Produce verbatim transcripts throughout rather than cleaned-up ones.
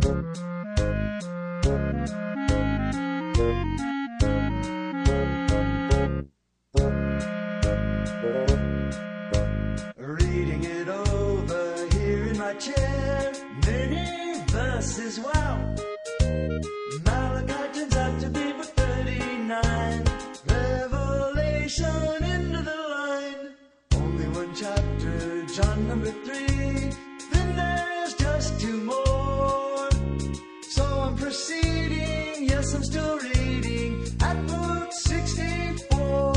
Reading it over here in my chair, many verses, wow. Malachi turns out to be but thirty-nine. Revelation into the line. Only one chapter, John number three. Then there's just two more. So I'm proceeding, yes, I'm still reading at book sixty-four.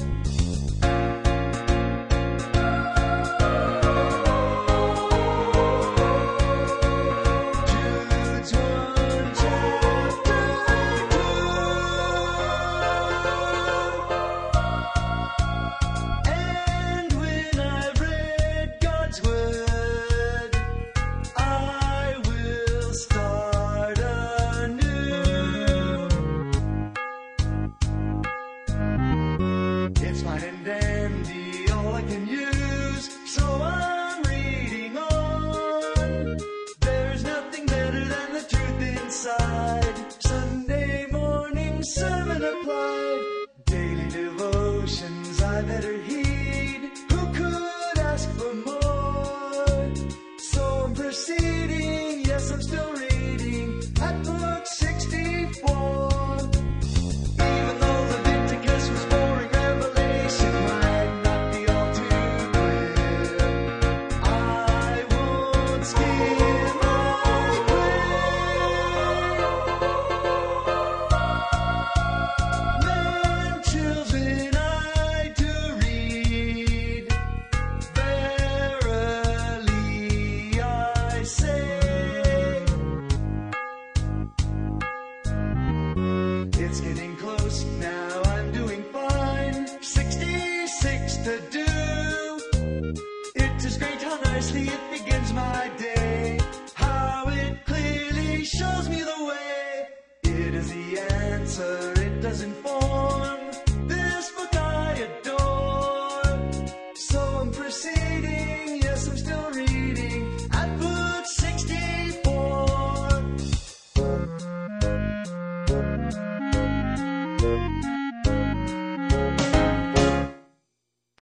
Sunday morning sermon applied. Daily devotions I better heed. Who could ask for more? So I'm proceeding, yes, I'm still reading at book sixty-four. Even though Leviticus was boring, Revelation might not be all too clear. I won't skim over. Children, I do read. Verily I say, it's getting close now, I'm doing fine. sixty-six to do. It is great how nicely it begins my day. How it clearly shows me the way. It is the answer, it doesn't fall.